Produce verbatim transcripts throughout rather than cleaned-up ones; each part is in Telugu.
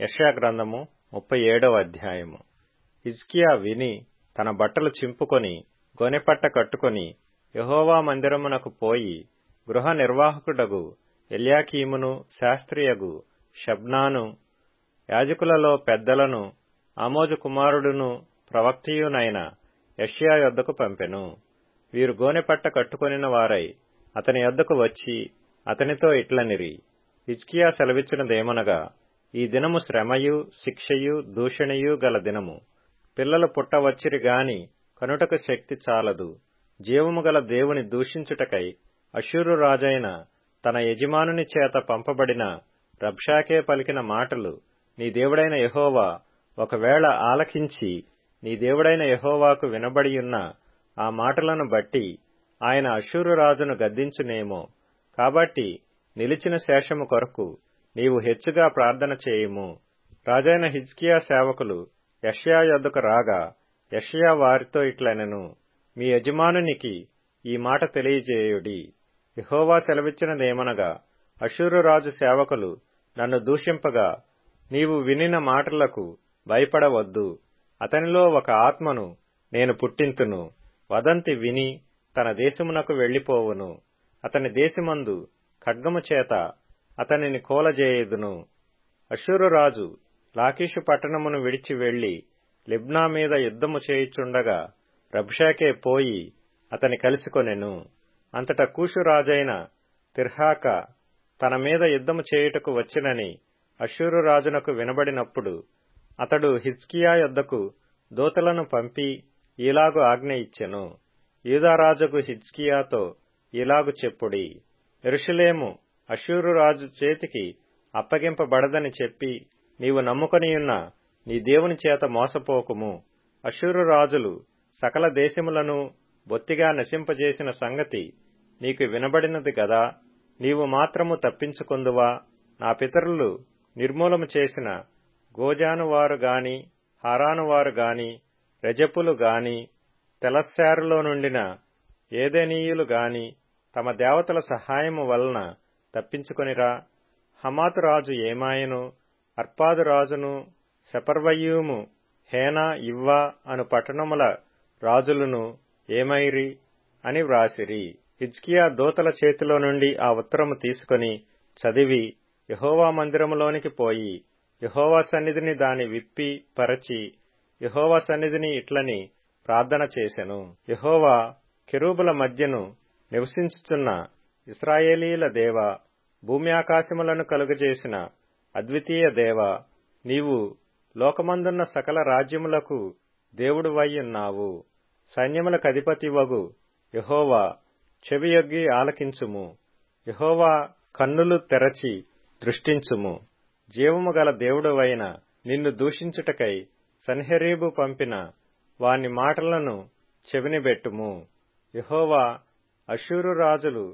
యెషయా గ్రంథము ముప్పై ఏడవ అధ్యాయము. హిజ్కియా విని తన బట్టలు చింపుకొని గోనెపట్ట కట్టుకొని యెహోవా మందిరమునకు పోయి గృహ నిర్వాహకుడగు ఎల్యాకీమును శాస్త్రియగు షబ్నాను యాజకులలో పెద్దలను ఆమోజు కుమారుడును ప్రవక్తయునైన యెషయా యొద్దకు పంపెను. వీరు గోనెపట్ట కట్టుకొనిన వారై అతని యొద్దకు వచ్చి అతనితో ఇట్లనిరి, హిజ్కియా సెలవిచ్చినదేమనగా, ఈ దినము శ్రమయు శిక్షయు దూషణయు గల దినము. పిల్లలు పుట్టవచ్చిరి గాని కనుటకు శక్తి చాలదు. జీవము గల దేవుని దూషించుటకై అష్షూరు రాజైన తన యజమానుని చేత పంపబడిన రబ్షాకే పలికిన మాటలు నీ దేవుడైన యెహోవా ఒకవేళ ఆలకించి నీ దేవుడైన యెహోవాకు వినబడియున్న ఆ మాటలను బట్టి ఆయన అష్షూరు రాజును గద్దించునేమో. కాబట్టి నిలిచిన శేషము కొరకు నీవు హెచ్చుగా ప్రార్థన చేయుము. రాజైన హిజ్కియా సేవకులు యెషయా యొద్దకు రాగా యెషయా వారితో ఇట్లనెను, మీ యజమానునికి ఈ మాట తెలియజేయుడి. యెహోవా సెలవిచ్చినదేమనగా, అష్షూరు రాజు సేవకులు నన్ను దూషింపగా నీవు వినిన మాటలకు భయపడవద్దు. అతనిలో ఒక ఆత్మను నేను పుట్టింతును. వదంతి విని తన దేశమునకు వెళ్లిపోవును. అతని దేశమందు ఖడ్గము చేత అతనిని కూలజేయుదును. అష్షూరు రాజు లాకీషు పట్టణమును విడిచి వెళ్లి లిబ్నా మీద యుద్ధము చేయుచుండగా రబ్షాకే పోయి అతని కలిసికొనెను. అంతట కూషు రాజైన తిర్హాక తన మీద యుద్ధము చేయుటకు వచ్చినని అష్షూరు రాజునకు వినబడినప్పుడు అతడు హిజ్కియా యొద్దకు దూతలను పంపి ఈలాగు ఆజ్ఞ ఇచ్చెను, యూదారాజుకు హిజ్కియాతో ఈలాగు చెప్పుడి, యెరూషలేము అష్షూరు రాజు చేతికి అప్పగింపబడదని చెప్పి నీవు నమ్ముకొనియున్న నీ దేవుని చేత మోసపోకుము. అష్షూరు రాజులు సకల దేశములను బొత్తిగా నశింపజేసిన సంగతి నీకు వినబడినది గదా. నీవు మాత్రము తప్పించుకొందువా? నా పితరులు నిర్మూలము చేసిన గోజానువారు గాని హారానువారు గాని రెజపులు గాని తెలశ్శారులో నుండిన ఏదెనీయులు గాని తమ దేవతల సహాయము వలన తప్పించుకొనిరా. హమాతు రాజు ఏమాయను, అర్పాదు రాజును సెపర్వయ్యూము హేనా ఇవ్వా అను పట్టణముల రాజులను ఏమైరి అని వ్రాసిరి. హిజ్కియా దూతల చేతిలో నుండి ఆ ఉత్తరము తీసుకొని చదివి యెహోవా మందిరములోనికి పోయి యెహోవా సన్నిధిని దాని విప్పి పరచి యెహోవా సన్నిధిని ఇట్లని ప్రార్థన చేసెను. యెహోవా కెరూబుల మధ్యను నివసించుచున్న ఇశ్రాయేలీల దేవా, భూమి ఆకాశములను కలుగజేసిన అద్వితీయ దేవా, నీవు లోకమందున్న సకల రాజ్యములకు దేవుడువయ్యున్నావు. సైన్యములకు అధిపతివగు యెహోవా, చెవియొగ్గి ఆలకించుము. యెహోవా, కన్నులు తెరచి దృష్టించుము. జీవము గల దేవుడవైన నిన్ను దూషించుటకై సన్హెరీబు పంపిన వాని మాటలను చెవినిబెట్టుము. యెహోవా, అష్షూరు రాజులు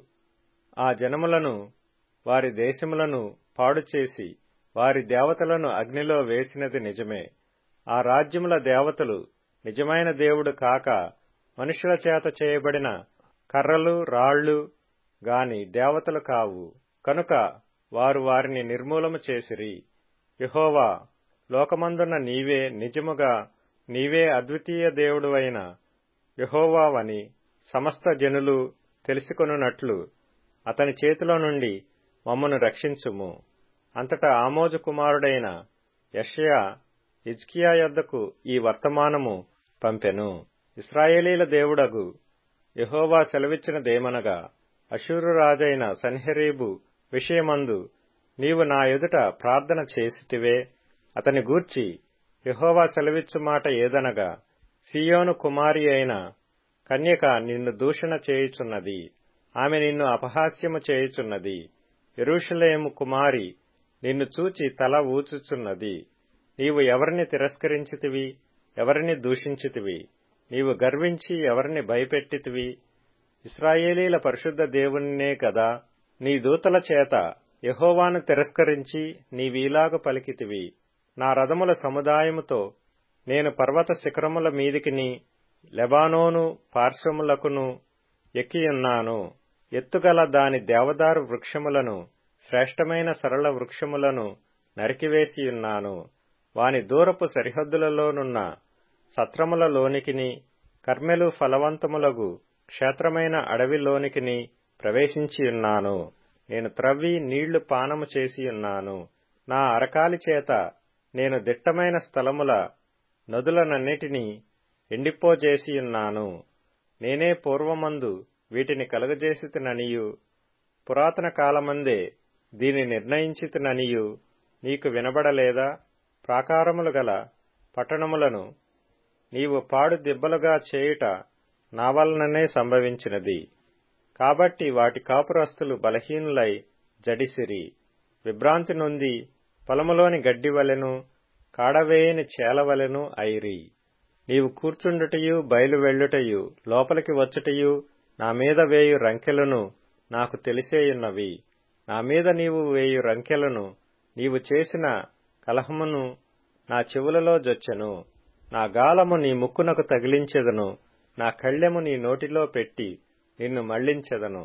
ఆ జనములను వారి దేశములను పాడుచేసి వారి దేవతలను అగ్నిలో వేసినది నిజమే. ఆ రాజ్యముల దేవతలు నిజమైన దేవుడు కాక మనుషుల చేత చేయబడిన కర్రలు రాళ్లు గాని దేవతలు కావు. కనుక వారు వారిని నిర్మూలము చేసిరి. యెహోవా, లోకమందున్న నీవే నిజముగా నీవే అద్వితీయ దేవుడువైన యెహోవావని సమస్త జనులు తెలిసికొనున్నట్లు అతని చేతిలో నుండి మమ్మను రక్షించుము. అంతటా ఆమోజు కుమారుడైన యెషయా హిజ్కియా యొద్దకు ఈ వర్తమానము పంపెను. ఇశ్రాయేలీల దేవుడగు యెహోవా సెలవిచ్చినదేమనగా, అష్షూరు రాజైన సన్హెరీబు విషయమందు నీవు నా ఎదుట ప్రార్థన చేసితివే. అతని గూర్చి యెహోవా సెలవిచ్చు మాట ఏదనగా, సీయోను కుమారి అయిన కన్యక నిన్ను దూషణ చేయుచున్నది. ఆమె నిన్ను అపహాస్యము చేయుచున్నది. యెరూషలేము కుమారి నిన్ను చూచి తల ఊచుచున్నది. నీవు ఎవరిని తిరస్కరించితివి? ఎవరిని దూషించితివి? నీవు గర్వించి ఎవరిని భయపెట్టితివి? ఇశ్రాయేలీల పరిశుద్ధ దేవునినే గదా. నీ దూతల చేత యెహోవాను తిరస్కరించి నీవీలాగు పలికితివి, నా రథముల సముదాయముతో నేను పర్వత శిఖరముల మీదికిని లెబానోను పార్శ్వములకును ఎక్కియున్నాను. ఎత్తుగల దాని దేవదారు వృక్షములను శ్రేష్టమైన సరళ వృక్షములను నరికివేసియున్నాను. వాని దూరపు సరిహద్దులలోనున్న సత్రములలోనికిని కర్మెలు ఫలవంతములగు క్షేత్రమైన అడవిలోనికిని ప్రవేశించియున్నాను. నేను త్రవ్వి నీళ్లు పానము చేసియున్నాను. నా అరకాలి చేత నేను దిట్టమైన స్థలముల నదులనన్నిటినీ ఎండిపోజేసియున్నాను. నేనే పూర్వమందు వీటిని కలుగజేసితిననియు పురాతన కాలమందే దీని నిర్ణయించితిననియు నీకు వినబడలేదా? ప్రాకారములు గల పట్టణములను నీవు పాడు దిబ్బలుగా చేయుట నా వలననే సంభవించినది. కాబట్టి వాటి కాపురస్తులు బలహీనులై జడిసిరి, విభ్రాంతి నొంది పొలములోని గడ్డివలెను కాడవేయని చేలవలెను అయిరి. నీవు కూర్చుండుటయు బయలు వెళ్ళుటయు లోపలికి వచ్చుటయు నా మీద వేయు రంకెలను నాకు తెలిసేయున్నవి. నా మీద నీవు వేయు రంకెలను నీవు చేసిన కలహమును నా చెవులలో జొచ్చెను. నా గాలము నీ ముక్కునకు తగిలించెదను, నా కళ్ళెము నీ నోటిలో పెట్టి నిన్ను మళ్లించెదను.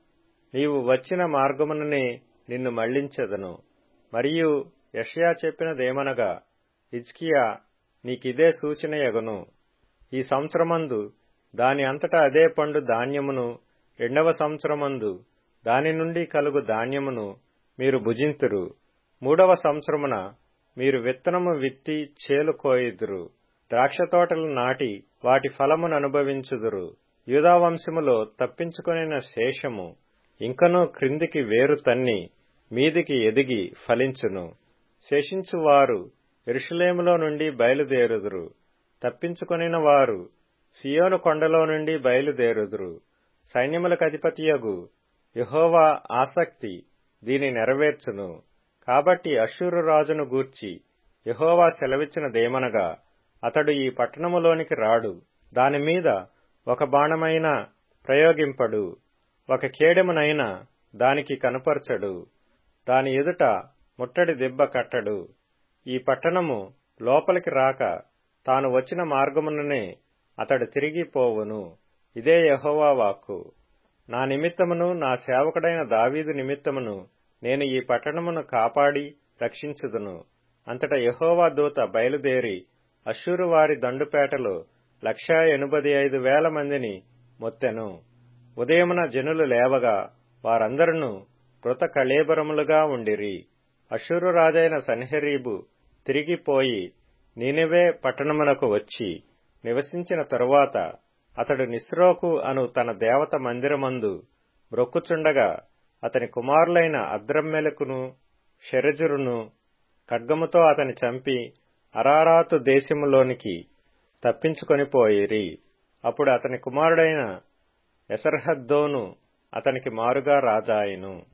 నీవు వచ్చిన మార్గముననే నిన్ను మళ్లించెదను. మరియు యెషయా చెప్పినదేమనగా, హిజ్కియా, నీకిదే సూచనయగును. ఈ సంవత్సరమందు దాని అంతటా అదే పండు ధాన్యమును, రెండవ సంవత్సరమందు దాని నుండి కలుగు ధాన్యమును మీరు భుజింతురు. మూడవ సంవత్సరమున మీరు విత్తనము విత్తి చేలు కోయుదురు, ద్రాక్షతోటలు నాటి వాటి ఫలమును అనుభవించుదురు. యూదావంశములో తప్పించుకొనిన శేషము ఇంకనూ క్రిందికి వేరు తన్ని మీదికి ఎదిగి ఫలించును. శేషించువారు యెరూషలేములో నుండి బయలుదేరుదురు. తప్పించుకొనిన వారు సియోను కొండలో నుండి బయలుదేరుదురు. సైన్యములకధిపతియగు యెహోవా ఆసక్తి దీని నెరవేర్చును. కాబట్టి అష్షూరు రాజును గూర్చి యెహోవా సెలవిచ్చినదేమనగా, అతడు ఈ పట్టణములోనికి రాడు, దానిమీద ఒక బాణమైనా ప్రయోగింపడు, ఒక కేడెమునైనా దానికి కనుపరచడు, దాని ఎదుట ముట్టడి దిబ్బ కట్టడు. ఈ పట్టణము లోపలికి రాక తాను వచ్చిన మార్గముననే అతడు తిరిగిపోవును. ఇదే యెహోవా వాక్కు. నా నిమిత్తమును నా సేవకుడైన దావీదు నిమిత్తమును నేను ఈ పట్టణమును కాపాడి రక్షించుదును. అంతట యెహోవా దూత బయలుదేరి అష్షూరు వారి దండుపేటలో లక్షా ఎనభై ఐదు వేల మందిని మొత్తెను. ఉదయమున జనులు లేవగా వారందరూ మృత కళేబరములుగా ఉండిరి. అష్షూరు రాజైన సన్హెరీబు తిరిగిపోయి నీనెవే పట్టణమునకు వచ్చి నివసించిన తరువాత అతడు నిస్రోకు అను తన దేవత మందిరమందు మ్రొక్కుచుండగా అతని కుమారులైన అద్రమ్మెలకును షెరెజురును ఖడ్గముతో అతని చంపి అరారాతు దేశములోనికి తప్పించుకొనిపోయిరి. అప్పుడు అతని కుమారుడైన ఎసర్హద్దోను అతనికి మారుగా రాజాయెను.